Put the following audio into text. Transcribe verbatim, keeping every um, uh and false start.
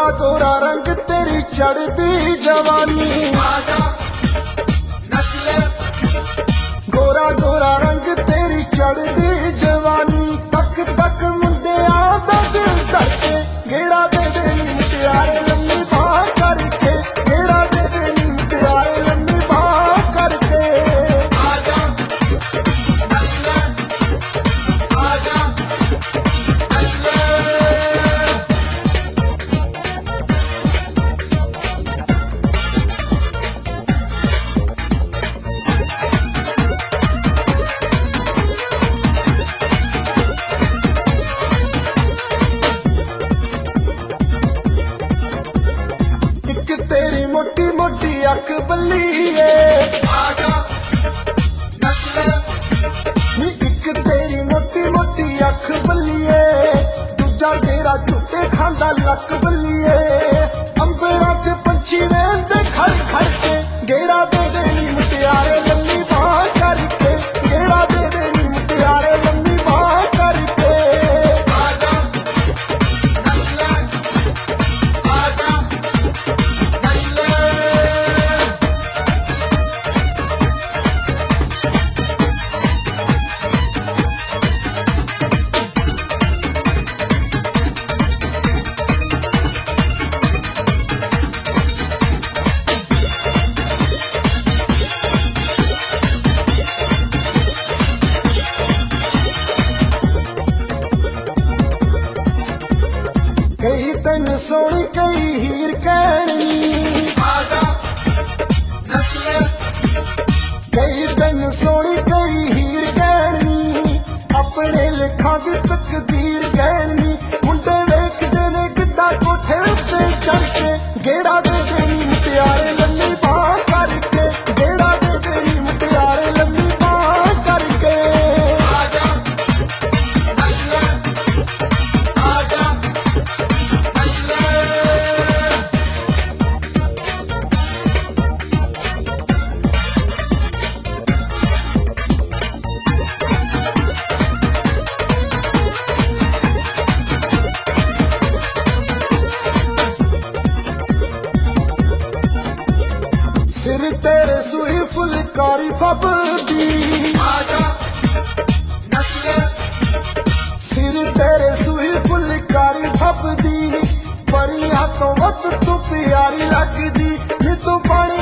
गोरा गोरा रंग तेरी चढ़ती जवानी, गोरा गोरा रंग तेरी चढ़ती जवानी, तक तक मुंडे आदा दिल धड़के, गेड़ा दे दे नी मुटियारे लम्मी बाह करके, गेड़ा दे दे नी मुटियारे लम्मी बाह करके। आजा नचले, आजा नचले। तेरी मोटी मोटी अख बल्ली है, आजा नचले। नी एक तेरी मोटी मोटी अख बल्ली है, दूजा तेरा झूठे खांदा लक बल्ली है, अंबरा च पंछी वेंदे खड़ खड़ के, गेड़ा दे दे नी मुटियारे लम्मी बाह करके, गेड़ा दे दे नी मुटियारे लम्मी बाह करके। आजा नचले, आजा कई तन सोनी कई हीर कहनी, आजा नचले। कई तन सोनी कई हीर कहनी, अपने लिखा की तकदीर कहनी, मुंडे वेखदे ने गिद्धा कोठे उत्ते चढ़ के, गेड़ा दे दे नी मुटियारे लम्मी बाह करके, गेड़ा दे दे नी मुटियारे लम्मी बाह करके। आजा नचले, आजा सिर तेरे सुई फुलकारी फबदी, आजा नचले। सिर तेरे सुई फुलकारी फबदी, परियां तो वत तू प्यारी लगदी, नी तू पानी